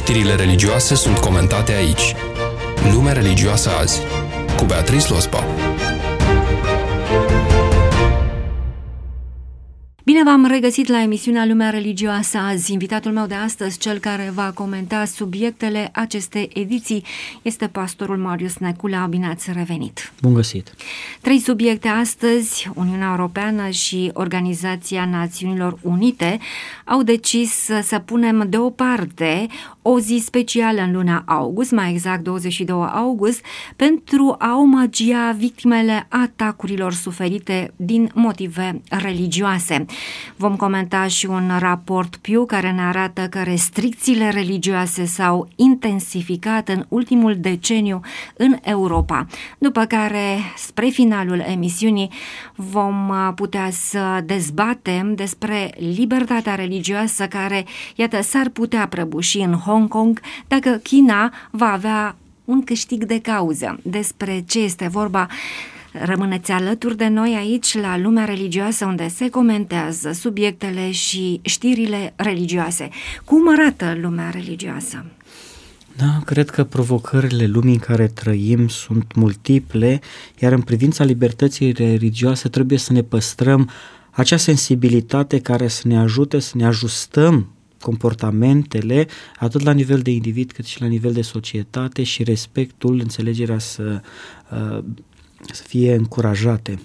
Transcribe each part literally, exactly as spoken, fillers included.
Știrile religioase sunt comentate aici. Lumea religioasă azi, cu Beatrice Lospa. Bine v-am regăsit la emisiunea Lumea Religioasă azi. Invitatul meu de astăzi, cel care va comenta subiectele acestei ediții, este pastorul Marius Necula. Bine ați revenit! Bun găsit! Trei subiecte astăzi. Uniunea Europeană și Organizația Națiunilor Unite au decis să punem deoparte o zi specială în luna august, mai exact douăzeci și doi august, pentru a omagia victimele atacurilor suferite din motive religioase. Vom comenta și un raport Pew care ne arată că restricțiile religioase s-au intensificat în ultimul deceniu în Europa, după care, spre finalul emisiunii, vom putea să dezbatem despre libertatea religioasă care, iată, s-ar putea prăbuși în Hong Kong dacă China va avea un câștig de cauză. Despre ce este vorba? Rămâneți alături de noi aici la Lumea Religioasă, unde se comentează subiectele și știrile religioase. Cum arată lumea religioasă? Da, cred că provocările lumii în care trăim sunt multiple, iar în privința libertății religioase trebuie să ne păstrăm acea sensibilitate care să ne ajute să ne ajustăm comportamentele, atât la nivel de individ cât și la nivel de societate, și respectul, înțelegerea să, să fie încurajate.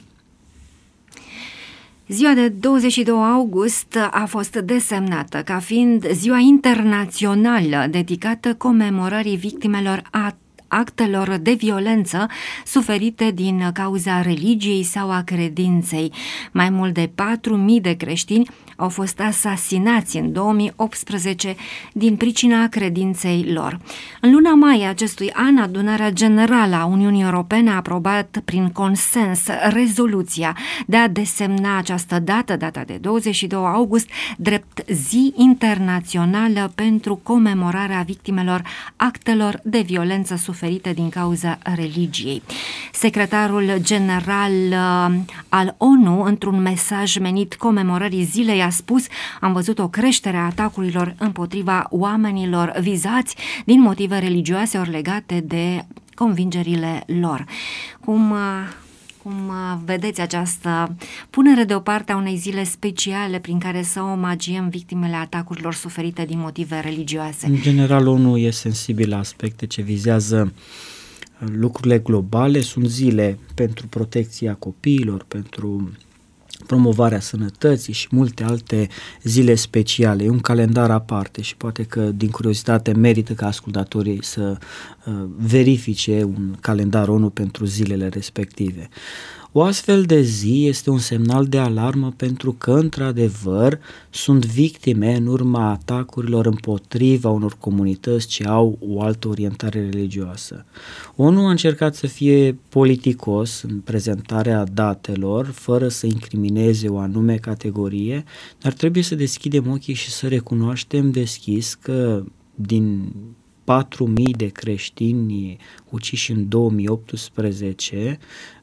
Ziua de douăzeci și doi august a fost desemnată ca fiind ziua internațională dedicată comemorării victimelor a actelor de violență suferite din cauza religiei sau a credinței. Mai mult de patru mii de creștini au fost asasinați în două mii optsprezece din pricina credinței lor. În luna mai acestui an, Adunarea Generală a Uniunii Europene a aprobat prin consens rezoluția de a desemna această dată, data de douăzeci și doi august, drept zi internațională pentru comemorarea victimelor actelor de violență suferite din cauza religiei. Secretarul general al O N U, într-un mesaj menit comemorării zilei, a spus: am văzut o creștere a atacurilor împotriva oamenilor vizați din motive religioase ori legate de convingerile lor. Cum, cum vedeți această punere deoparte a unei zile speciale prin care să omagiem victimele atacurilor suferite din motive religioase? În general, O N U e sensibil la aspecte ce vizează lucrurile globale. Sunt zile pentru protecția copiilor, pentru promovarea sănătății și multe alte zile speciale. E un calendar aparte și poate că din curiozitate merită ca ascultatorii să uh, verifice un calendar O N U pentru zilele respective. O astfel de zi este un semnal de alarmă pentru că, într-adevăr, sunt victime în urma atacurilor împotriva unor comunități ce au o altă orientare religioasă. O N U a încercat să fie politicos în prezentarea datelor, fără să incrimineze o anume categorie, dar trebuie să deschidem ochii și să recunoaștem deschis că din patru mii de creștini uciși în două mii optsprezece,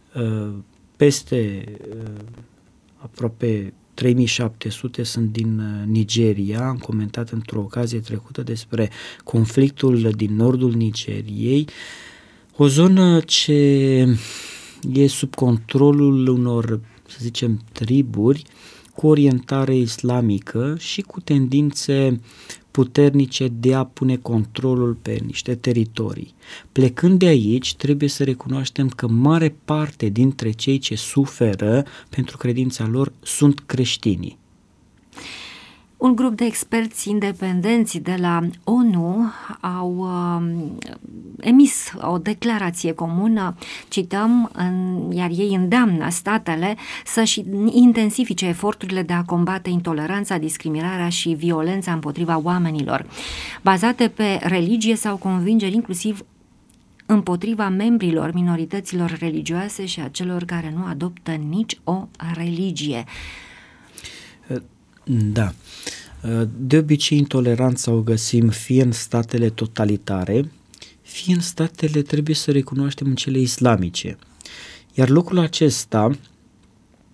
peste aproape trei mii șapte sute sunt din Nigeria. Am comentat într-o ocazie trecută despre conflictul din nordul Nigeriei, o zonă ce e sub controlul unor, să zicem, triburi cu orientare islamică și cu tendințe puternice de a pune controlul pe niște teritorii. Plecând de aici, trebuie să recunoaștem că mare parte dintre cei ce suferă pentru credința lor sunt creștinii. Un grup de experți independenți de la O N U au uh, emis o declarație comună, cităm, în, iar ei îndeamnă statele să-și intensifice eforturile de a combate intoleranța, discriminarea și violența împotriva oamenilor, bazate pe religie sau convingeri, inclusiv împotriva membrilor minorităților religioase și a celor care nu adoptă nici o religie. Da. De obicei, intoleranța o găsim fie în statele totalitare, fie în statele, trebuie să recunoaștem, în cele islamice. Iar lucrul acesta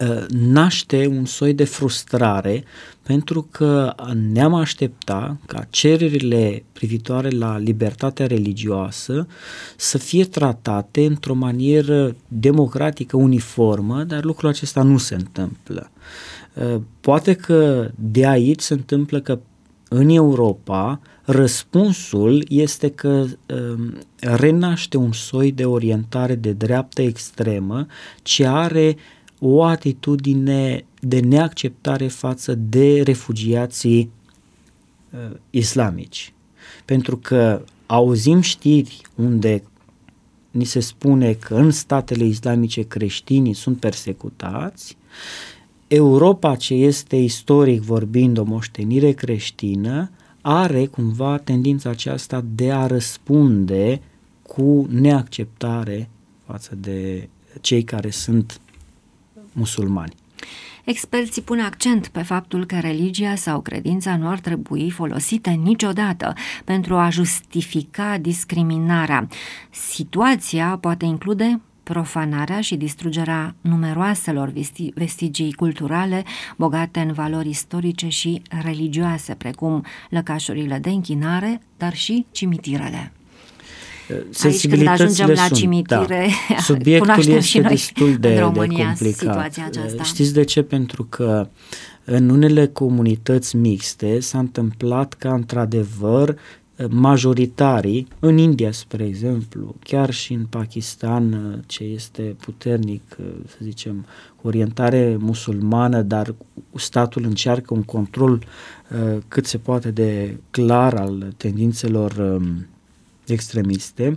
naște un soi de frustrare pentru că ne-am aștepta ca cererile privitoare la libertatea religioasă să fie tratate într-o manieră democratică, uniformă, dar lucrul acesta nu se întâmplă. Poate că de aici se întâmplă că în Europa răspunsul este că um, renaște un soi de orientare de dreaptă extremă ce are o atitudine de neacceptare față de refugiații uh, islamici. Pentru că auzim știri unde ni se spune că în statele islamice creștinii sunt persecutați. Europa, ce este istoric vorbind o moștenire creștină, are cumva tendința aceasta de a răspunde cu neacceptare față de cei care sunt musulmani. Experții pun accent pe faptul că religia sau credința nu ar trebui folosite niciodată pentru a justifica discriminarea. Situația poate include profanarea și distrugerea numeroaselor vesti- vestigii culturale bogate în valori istorice și religioase, precum lăcașurile de închinare, dar și cimitirele. Aici, când ajungem la sunt, cimitire, da. Subiectul este destul de, în România, de complicat. situația aceasta. Știți de ce? Pentru că în unele comunități mixte s-a întâmplat ca într-adevăr majoritarii, în India, spre exemplu, chiar și în Pakistan, ce este puternic, să zicem, cu orientare musulmană, dar statul încearcă un control uh, cât se poate de clar al tendințelor um, extremiste.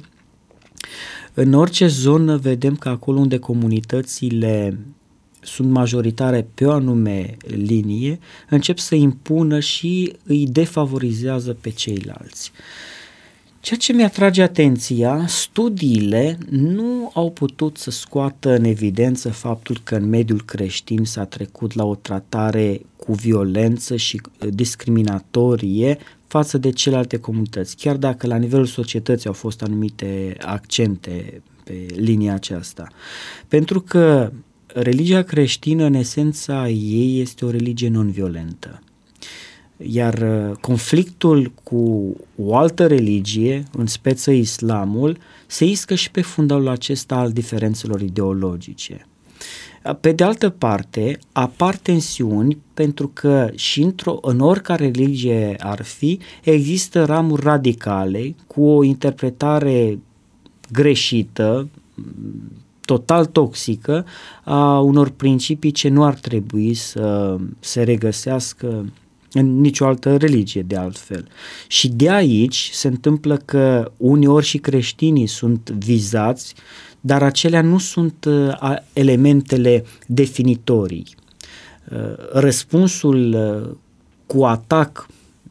În orice zonă vedem că acolo unde comunitățile sunt majoritare pe o anume linie, încep să impună și îi defavorizează pe ceilalți. Ceea ce mi-atrage atenția, studiile nu au putut să scoată în evidență faptul că în mediul creștin s-a trecut la o tratare cu violență și discriminatorie față de celelalte comunități, chiar dacă la nivelul societății au fost anumite accente pe linia aceasta. Pentru că religia creștină, în esența ei, este o religie non-violentă. Iar conflictul cu o altă religie, în speță islamul, se iscă și pe fundalul acesta al diferențelor ideologice. Pe de altă parte, apar tensiuni pentru că și într-o, în oricare religie ar fi, există ramuri radicale cu o interpretare greșită, total toxică, a unor principii ce nu ar trebui să se regăsească în nicio altă religie, de altfel. Și de aici se întâmplă că uneori și creștinii sunt vizați, dar acelea nu sunt uh, elementele definitorii. Uh, răspunsul uh, cu atac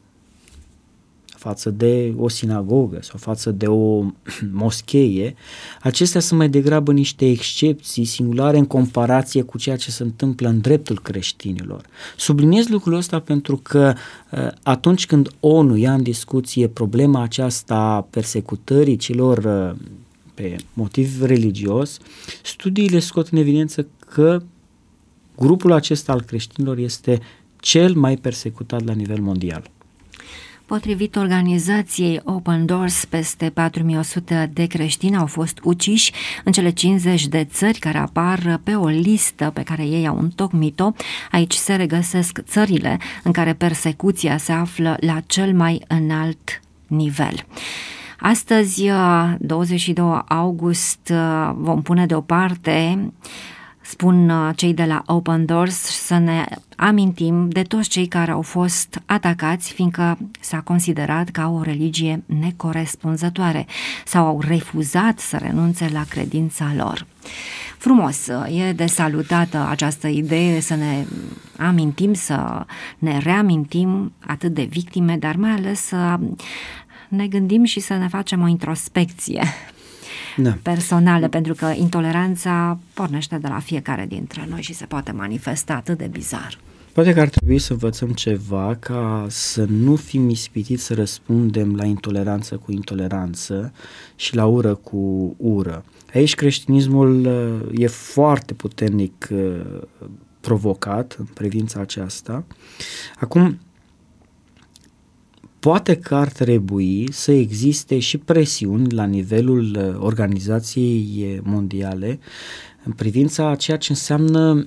față de o sinagogă sau față de o moscheie, acestea sunt mai degrabă niște excepții singulare în comparație cu ceea ce se întâmplă în dreptul creștinilor. Subliniez lucrul ăsta pentru că atunci când O N U ia în discuție problema aceasta a persecutării celor pe motiv religios, studiile scot în evidență că grupul acesta al creștinilor este cel mai persecutat la nivel mondial. Potrivit organizației Open Doors, peste patru mii o sută de creștini au fost uciși în cele cincizeci de țări care apar pe o listă pe care ei au întocmit-o. Aici se regăsesc țările în care persecuția se află la cel mai înalt nivel. Astăzi, douăzeci și doi august, vom pune deoparte, spun cei de la Open Doors, să ne amintim de toți cei care au fost atacați, fiindcă s-a considerat ca o religie necorespunzătoare sau au refuzat să renunțe la credința lor. Frumos, e de salutată această idee să ne amintim, să ne reamintim atât de victime, dar mai ales să ne gândim și să ne facem o introspecție da. personală, pentru că intoleranța pornește de la fiecare dintre noi și se poate manifesta atât de bizar. Poate că ar trebui să învățăm ceva ca să nu fim ispitiți să răspundem la intoleranță cu intoleranță și la ură cu ură. Aici creștinismul e foarte puternic provocat în privința aceasta. Acum, poate că ar trebui să existe și presiuni la nivelul Organizației Mondiale în privința a ceea ce înseamnă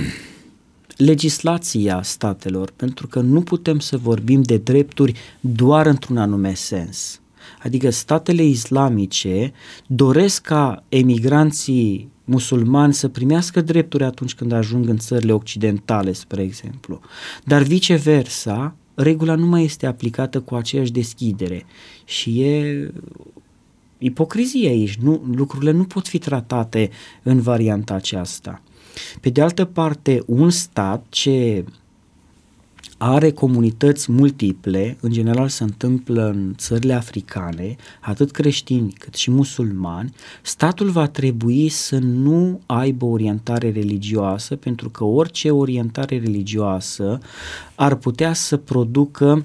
legislația statelor, pentru că nu putem să vorbim de drepturi doar într-un anume sens. Adică statele islamice doresc ca emigranții musulmani să primească drepturi atunci când ajung în țările occidentale, spre exemplu, dar viceversa, regula nu mai este aplicată cu aceeași deschidere și e ipocrizie aici, nu, lucrurile nu pot fi tratate în varianta aceasta. Pe de altă parte, un stat ce are comunități multiple, în general se întâmplă în țările africane, atât creștini cât și musulmani, statul va trebui să nu aibă orientare religioasă, pentru că orice orientare religioasă ar putea să producă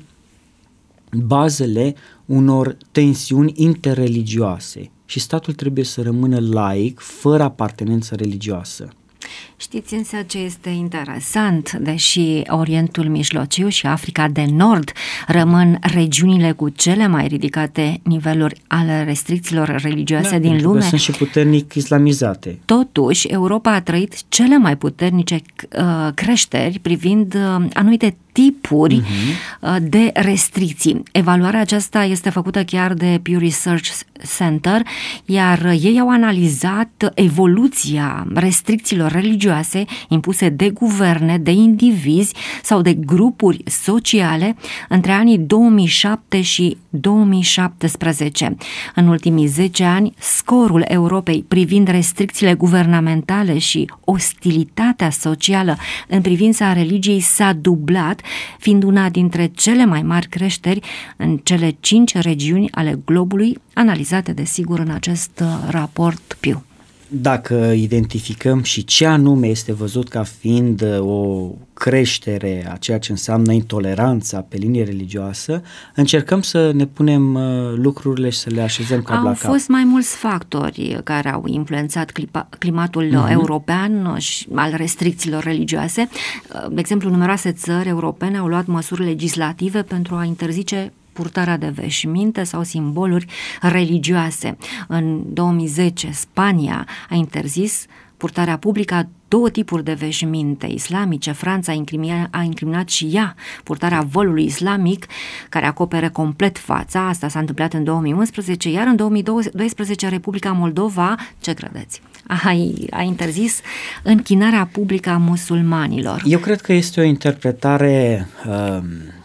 bazele unor tensiuni interreligioase și statul trebuie să rămână laic, fără apartenență religioasă. Știți însă ce este interesant, deși Orientul Mijlociu și Africa de Nord rămân regiunile cu cele mai ridicate niveluri ale restricțiilor religioase da, din lume, sunt și puternic islamizate. Totuși, Europa a trăit cele mai puternice uh, creșteri privind uh, anumite tipuri uh-huh. de restricții. Evaluarea aceasta este făcută chiar de Pew Research Center, iar ei au analizat evoluția restricțiilor religioase impuse de guverne, de indivizi sau de grupuri sociale între anii două mii șapte și două mii șaptesprezece. În ultimii zece ani, scorul Europei privind restricțiile guvernamentale și ostilitatea socială în privința religiei s-a dublat, fiind una dintre cele mai mari creșteri în cele cinci regiuni ale globului, analizate desigur în acest raport Pew. Dacă identificăm și ce anume este văzut ca fiind o creștere a ceea ce înseamnă intoleranța pe linie religioasă, încercăm să ne punem lucrurile și să le așezăm cap la cap. Au fost mai mulți factori care au influențat climatul uh-huh. european și al restricțiilor religioase. De exemplu, numeroase țări europene au luat măsuri legislative pentru a interzice purtarea de veșminte sau simboluri religioase. În două mii zece, Spania a interzis purtarea publică a două tipuri de veșminte islamice. Franța a incriminat, a incriminat și ea purtarea vălului islamic care acopere complet fața. Asta s-a întâmplat în două mii unsprezece, iar în două mii doisprezece Republica Moldova, ce credeți? A, a interzis închinarea publică a musulmanilor. Eu cred că este o interpretare uh,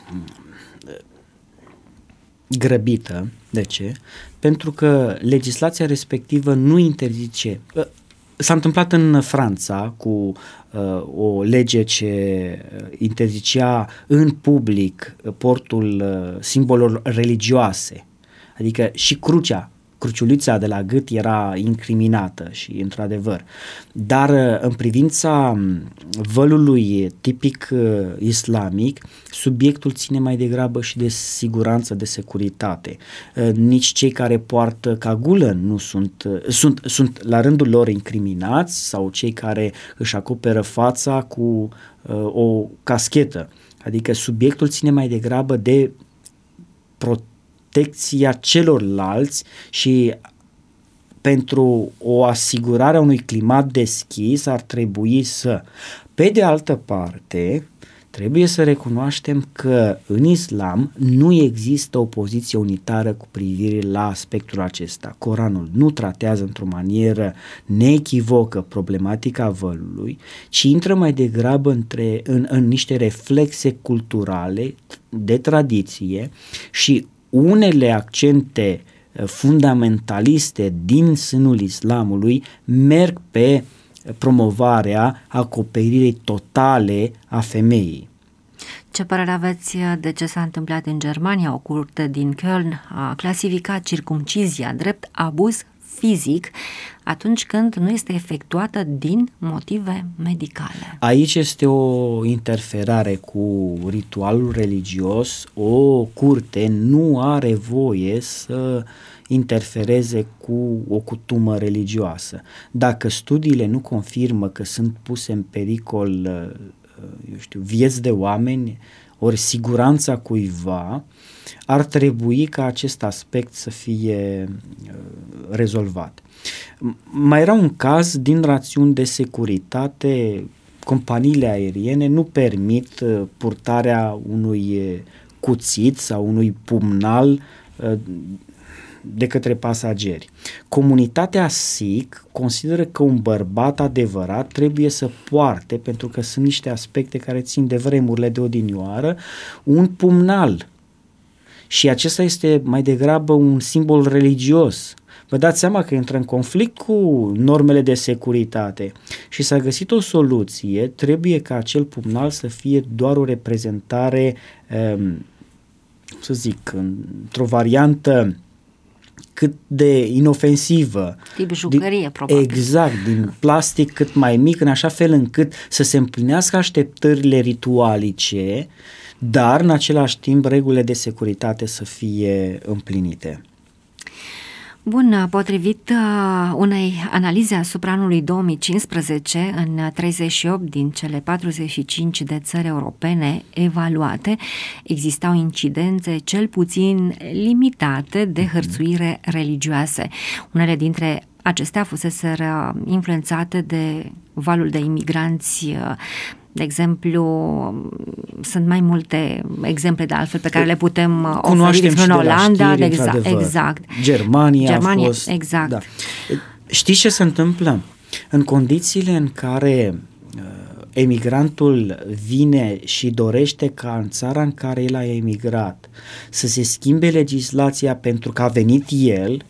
grăbită. De ce? Pentru că legislația respectivă nu interzice. S-a întâmplat în Franța cu uh, o lege ce interzicea în public portul uh, simbolurilor religioase, adică și crucea, cruciulița de la gât era incriminată și într-adevăr, dar în privința vălului tipic uh, islamic, subiectul ține mai degrabă și de siguranță, de securitate. Uh, nici cei care poartă cagulă nu sunt, uh, sunt, sunt la rândul lor incriminați sau cei care își acoperă fața cu uh, o caschetă. Adică subiectul ține mai degrabă de protecție, protecția celorlalți și pentru o asigurare a unui climat deschis ar trebui să. Pe de altă parte, trebuie să recunoaștem că în islam nu există o poziție unitară cu privire la aspectul acesta. Coranul nu tratează într-o manieră neechivocă problematica vălului, ci intră mai degrabă între, în, în niște reflexe culturale de tradiție și unele accente fundamentaliste din sânul islamului merg pe promovarea acoperirii totale a femeii. Ce părere aveți de ce s-a întâmplat în Germania? O curte din Köln a clasificat circumcizia drept abuz fizic atunci când nu este efectuată din motive medicale. Aici este o interferare cu ritualul religios. O curte nu are voie să interfereze cu o cutumă religioasă. Dacă studiile nu confirmă că sunt puse în pericol, eu știu, vieți de oameni, ori siguranța cuiva, ar trebui ca acest aspect să fie rezolvat. Mai era un caz din rațiuni de securitate. Companiile aeriene nu permit purtarea unui cuțit sau unui pumnal de către pasageri. Comunitatea Sikh consideră că un bărbat adevărat trebuie să poarte, pentru că sunt niște aspecte care țin de vremurile de odinioară, un pumnal. Și acesta este mai degrabă un simbol religios. Vă dați seama că intră în conflict cu normele de securitate și s-a găsit o soluție. Trebuie ca acel pumnal să fie doar o reprezentare, um, să zic, într-o variantă cât de inofensivă. Tip jucărie, din, probabil. Exact, din plastic cât mai mic, în așa fel încât să se împlinească așteptările ritualice, dar în același timp regulile de securitate să fie împlinite. Bun, potrivit uh, unei analize asupra anului două mii cincisprezece, în treizeci și opt din cele patruzeci și cinci de țări europene evaluate, existau incidențe cel puțin limitate de hărțuire religioase. Unele dintre acestea fuseseră influențate de valul de imigranți. De exemplu, sunt mai multe exemple de altfel pe care le putem oferi în Olanda, știri, exact, exact. Germania, Germania a fost, exact. Da. Știți ce se întâmplă? În condițiile în care uh, emigrantul vine și dorește ca în țara în care el a emigrat să se schimbe legislația pentru că a venit el,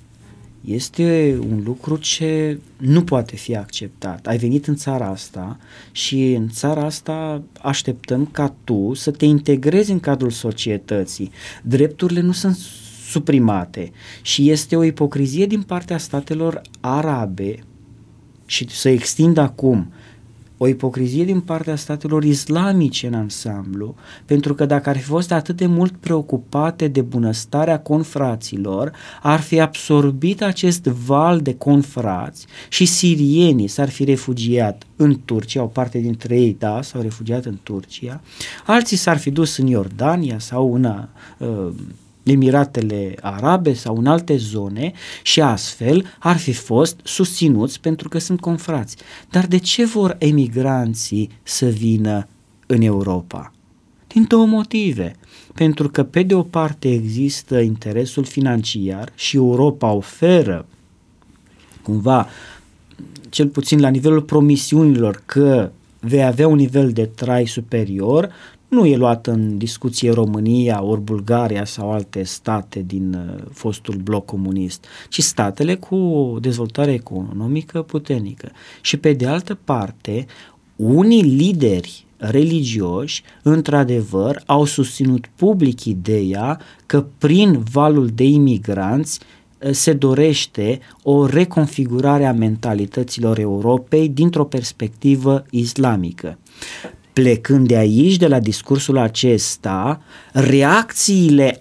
este un lucru ce nu poate fi acceptat. Ai venit în țara asta și în țara asta așteptăm ca tu să te integrezi în cadrul societății. Drepturile nu sunt suprimate și este o ipocrizie din partea statelor arabe și să extind acum o ipocrizie din partea statelor islamice în ansamblu, pentru că dacă ar fi fost atât de mult preocupate de bunăstarea confraților, ar fi absorbit acest val de confrați și sirienii s-ar fi refugiat în Turcia, o parte dintre ei, da, s-au refugiat în Turcia, alții s-ar fi dus în Iordania sau în uh, Emiratele Arabe sau în alte zone și astfel ar fi fost susținuți pentru că sunt confrați. Dar de ce vor emigranții să vină în Europa? Din două motive. Pentru că pe de o parte există interesul financiar și Europa oferă cumva, cel puțin la nivelul promisiunilor, că vei avea un nivel de trai superior. Nu e luat în discuție România, ori Bulgaria sau alte state din uh, fostul bloc comunist, ci statele cu o dezvoltare economică puternică. Și pe de altă parte, unii lideri religioși, într-adevăr, au susținut public ideea că prin valul de imigranți se dorește o reconfigurare a mentalităților Europei dintr-o perspectivă islamică. Plecând de aici, de la discursul acesta, reacțiile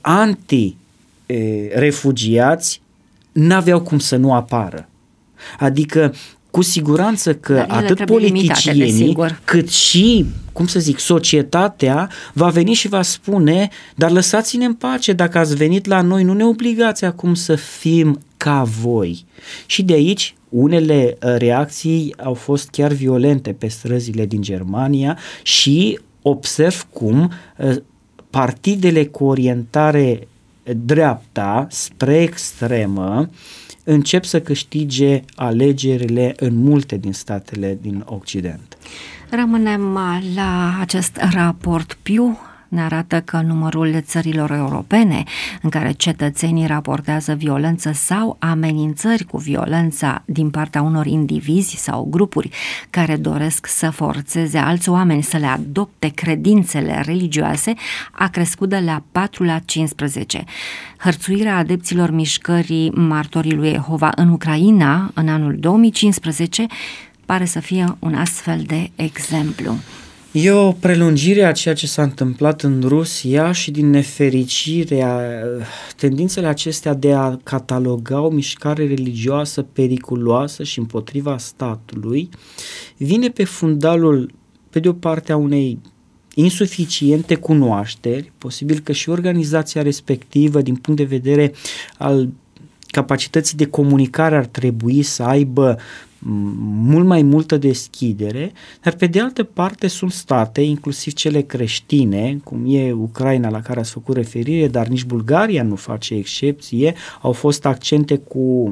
anti-refugiați n-aveau cum să nu apară. Adică, cu siguranță că atât politicienii, cât și, cum să zic, societatea va veni și va spune, dar lăsați-ne în pace, dacă ați venit la noi, nu ne obligați acum să fim ca voi. Și de aici unele reacții au fost chiar violente pe străzile din Germania și observ cum partidele cu orientare dreapta spre extremă încep să câștige alegerile în multe din statele din Occident. Rămânem la acest raport Pew ne arată că numărul țărilor europene în care cetățenii raportează violență sau amenințări cu violența din partea unor indivizi sau grupuri care doresc să forțeze alți oameni să le adopte credințele religioase a crescut de la patru la cincisprezece. Hărțuirea adepților mișcării Martorii lui Jehova în Ucraina în anul două mii cincisprezece pare să fie un astfel de exemplu. E o prelungire a ceea ce s-a întâmplat în Rusia și din nefericire tendințele acestea de a cataloga o mișcare religioasă periculoasă și împotriva statului vine pe fundalul, pe de o parte, a unei insuficiente cunoașteri, posibil că și organizația respectivă din punct de vedere al capacității de comunicare ar trebui să aibă mult mai multă deschidere, dar pe de altă parte sunt state, inclusiv cele creștine, cum e Ucraina la care ați făcut referire, dar nici Bulgaria nu face excepție, au fost accente cu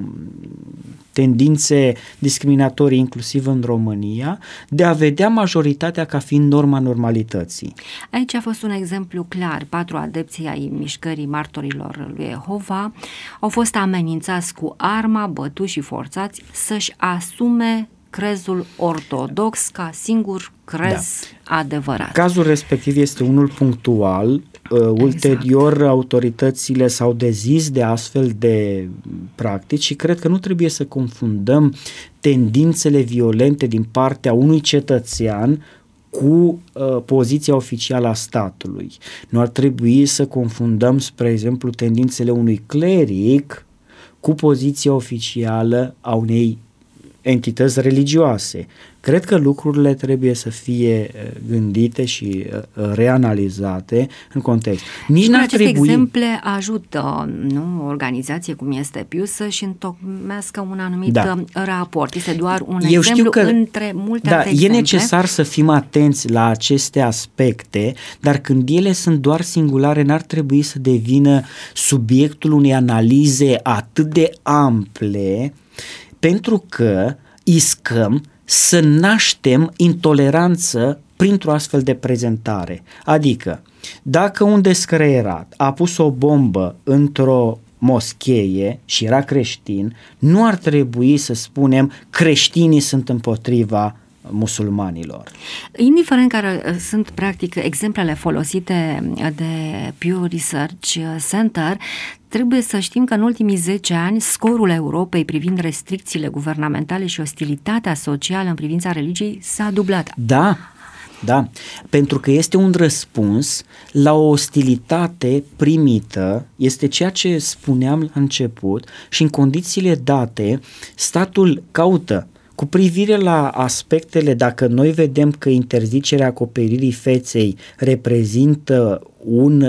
tendințe discriminatorii inclusiv în România, de a vedea majoritatea ca fiind norma normalității. Aici a fost un exemplu clar. Patru adepții ai mișcării Martorilor lui Jehova au fost amenințați cu arma, bătuți și forțați să-și asume crezul ortodox ca singur crez da. adevărat. Cazul respectiv este unul punctual. Exact. Ulterior, autoritățile s-au dezis de astfel de practici și cred că nu trebuie să confundăm tendințele violente din partea unui cetățean cu uh, poziția oficială a statului. Nu ar trebui să confundăm, spre exemplu, tendințele unui cleric cu poziția oficială a unei entități religioase. Cred că lucrurile trebuie să fie gândite și reanalizate în context. Nici n-ar aceste trebui... exemple ajută, nu, o organizație cum este Pius să-și întocmească un anumit da. raport. Este doar un Eu exemplu că, între multe da, alte exemple. E necesar să fim atenți la aceste aspecte, dar când ele sunt doar singulare, n-ar trebui să devină subiectul unei analize atât de ample, pentru că iscăm să naștem intoleranță printr-o astfel de prezentare. Adică, dacă un descreierat a pus o bombă într-o moschee și era creștin, nu ar trebui să spunem creștinii sunt împotriva musulmanilor. Indiferent care sunt practic exemplele folosite de Pew Research Center, trebuie să știm că în ultimii zece ani scorul Europei privind restricțiile guvernamentale și ostilitatea socială în privința religiei s-a dublat. Da, da, pentru că este un răspuns la o ostilitate primită, este ceea ce spuneam la început și în condițiile date statul caută cu privire la aspectele, dacă noi vedem că interzicerea acoperirii feței reprezintă un,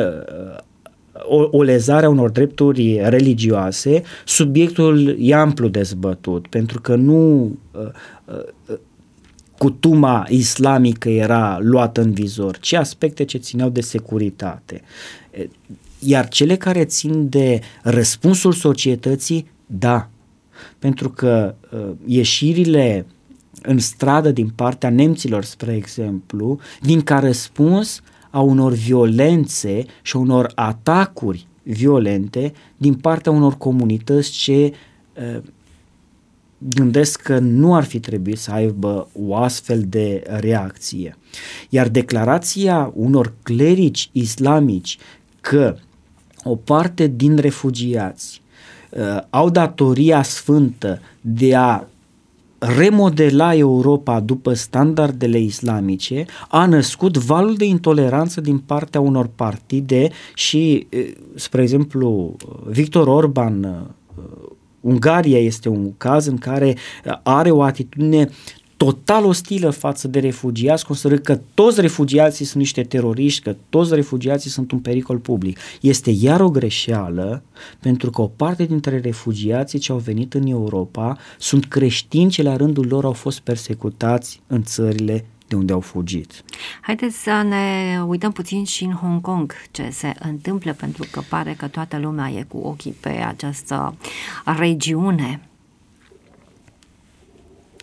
o, o lezare a unor drepturi religioase, subiectul e amplu dezbătut, pentru că nu uh, uh, cutuma islamică era luată în vizor, ci aspecte ce țineau de securitate. Iar cele care țin de răspunsul societății, da, pentru că uh, ieșirile în stradă din partea nemților, spre exemplu, vin ca răspuns a unor violențe și a unor atacuri violente din partea unor comunități ce uh, gândesc că nu ar fi trebuit să aibă o astfel de reacție. Iar declarația unor clerici islamici că o parte din refugiați uh, au datoria sfântă de a remodela Europa după standardele islamice, a născut valul de intoleranță din partea unor partide și, spre exemplu, Viktor Orban, Ungaria este un caz în care are o atitudine total ostilă față de refugiați, considerând că toți refugiații sunt niște teroriști, că toți refugiații sunt un pericol public. Este iar o greșeală, pentru că o parte dintre refugiații ce au venit în Europa sunt creștini ce la rândul lor au fost persecutați în țările de unde au fugit. Haideți să ne uităm puțin și în Hong Kong ce se întâmplă, pentru că pare că toată lumea e cu ochii pe această regiune.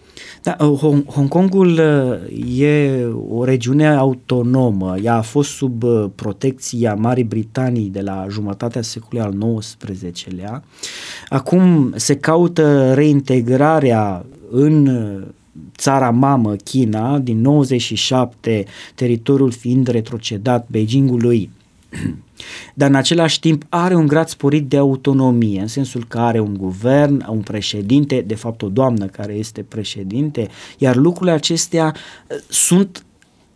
Da, Hong, Hong Kongul e o regiune autonomă. Ea a fost sub protecția Marii Britanii de la jumătatea secolului al nouăsprezecelea. Acum se caută reintegrarea în țara mamă, China, din nouăzeci și șapte, teritoriul fiind retrocedat Beijingului, dar în același timp are un grad sporit de autonomie, în sensul că are un guvern, un președinte, de fapt o doamnă care este președinte, iar lucrurile acestea sunt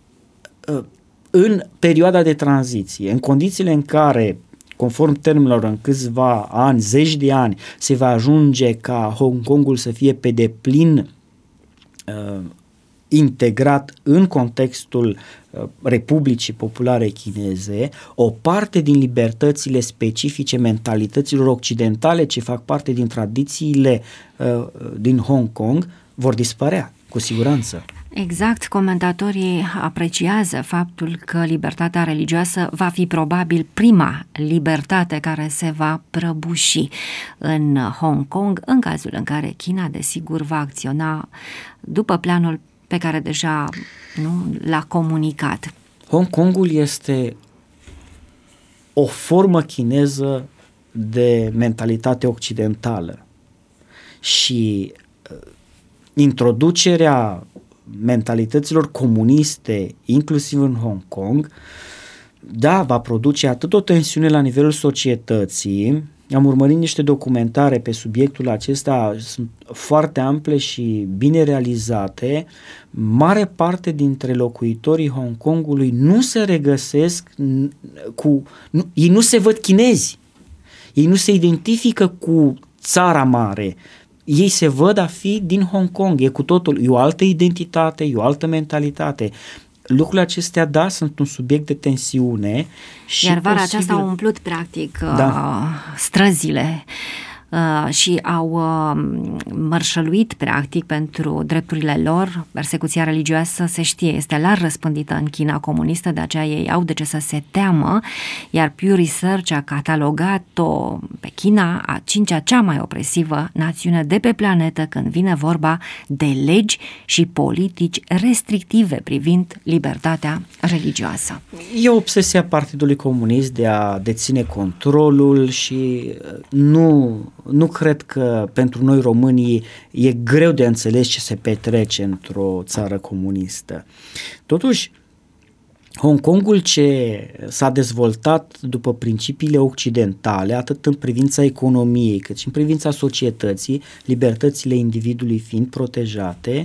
în perioada de tranziție, în condițiile în care, conform termenilor, în câțiva ani, zeci de ani, se va ajunge ca Hong Kongul să fie pe deplin uh, integrat în contextul uh, Republicii Populare Chineze, o parte din libertățile specifice mentalităților occidentale ce fac parte din tradițiile uh, din Hong Kong vor dispărea, cu siguranță. Exact, comentatorii apreciază faptul că libertatea religioasă va fi probabil prima libertate care se va prăbuși în Hong Kong, în cazul în care China, desigur, va acționa după planul pe care deja nu l-a comunicat. Hong Kongul este o formă chineză de mentalitate occidentală și introducerea mentalităților comuniste, inclusiv în Hong Kong, da, va produce atât o tensiune la nivelul societății. Am urmărit niște documentare pe subiectul acesta, sunt foarte ample și bine realizate. Mare parte dintre locuitorii Hong Kongului nu se regăsesc cu... Nu, ei nu se văd chinezi, ei nu se identifică cu țara mare, ei se văd a fi din Hong Kong, e cu totul, e o altă identitate, e o altă mentalitate. Lucrurile acestea, da, sunt un subiect de tensiune. Și iar vara posibil... aceasta au umplut, practic, da. străzile uh, și au uh, mărșăluit, practic, pentru drepturile lor. Persecuția religioasă, se știe, este larg răspândită în China comunistă, de aceea ei au de ce să se teamă, iar Pew Research a catalogat-o pe China a cincea cea mai opresivă națiune de pe planetă când vine vorba de legi și politici restrictive privind libertatea religioasă. E obsesia Partidului Comunist de a deține controlul și nu, nu cred că pentru noi românii e greu de înțeles ce se petrece într-o țară comunistă. Totuși, Hong Kongul ce s-a dezvoltat după principiile occidentale, atât în privința economiei, cât și în privința societății, libertățile individului fiind protejate,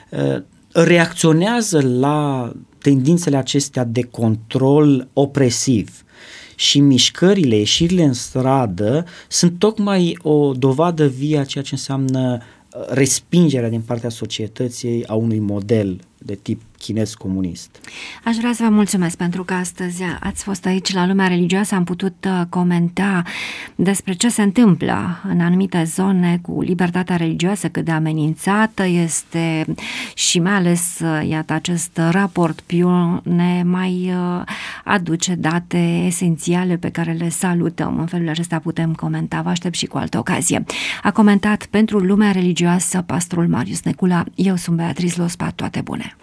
reacționează la tendințele acestea de control opresiv. Și mișcările, ieșirile în stradă sunt tocmai o dovadă vie a ceea ce înseamnă respingerea din partea societății a unui model de tip chinez comunist. Aș vrea să vă mulțumesc pentru că astăzi ați fost aici la Lumea Religioasă, am putut comenta despre ce se întâmplă în anumite zone cu libertatea religioasă, cât de amenințată este și mai ales, iată, acest raport Pew ne mai aduce date esențiale pe care le salutăm. În felul acesta putem comenta, vă aștept și cu altă ocazie. A comentat pentru Lumea Religioasă pastorul Marius Necula, eu sunt Beatrice Lospa, toate bune!